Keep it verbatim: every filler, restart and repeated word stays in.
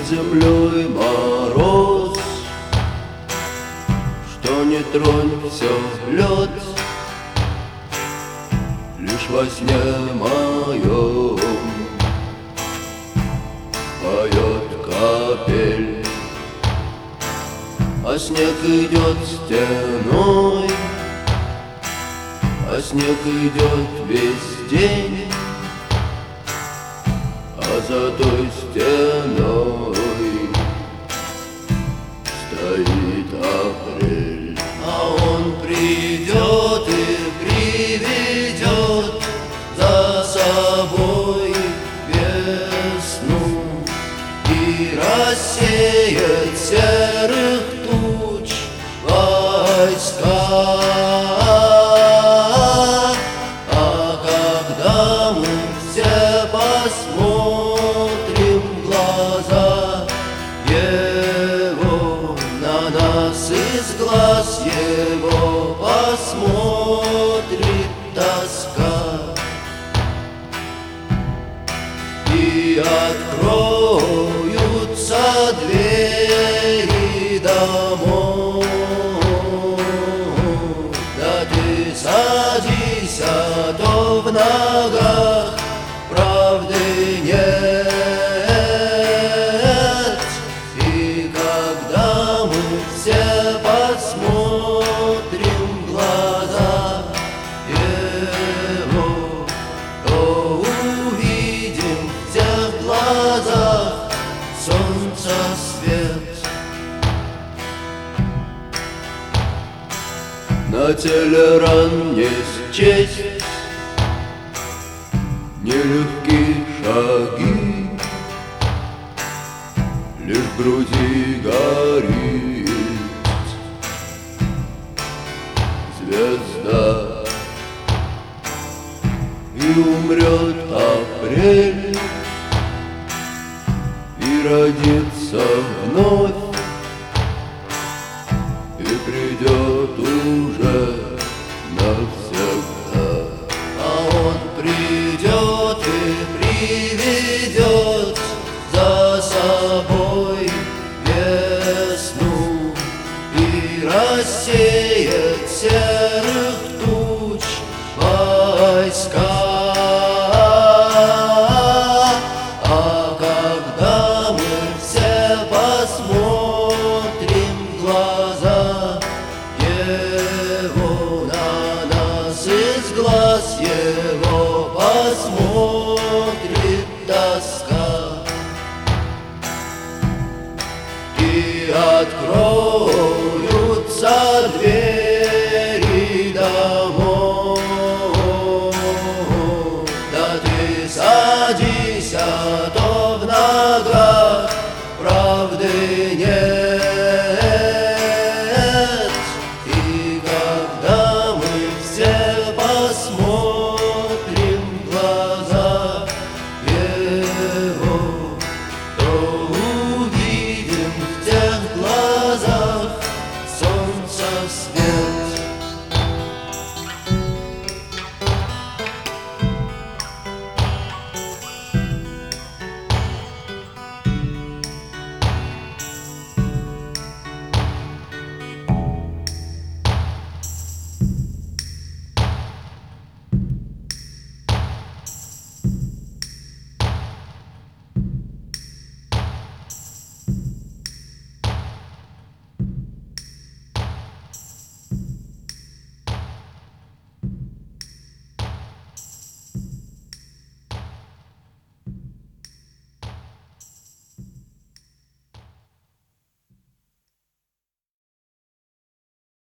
землей мороз, что не тронь, все лед. Лишь во сне моем поет капель, а снег идет стеной, а снег идет весь день, а за той стеной стоит апрель. А он придет и приведет за собой весну и рассеет серых туч войска. А когда мы все посмотрим в глаза его, на нас из глаз его посмотрит тоска, и откроются двери домов. Да ты садись, а то в ногах правды нет. И когда мы все посмотрим в глаза его, то увидим в тех глазах солнца свет. На теле ран не счесть нелегкие шаги, лишь в груди горит звезда, и умрет апрель, и родится вновь, и придет уже навсегда. А он придет и приведет за собой весну и рассеет серых туч войска. А когда мы все посмотрим в глаза его, на нас из глаз его посмотрит тоска, и откроются двери домов. Да ты садись, а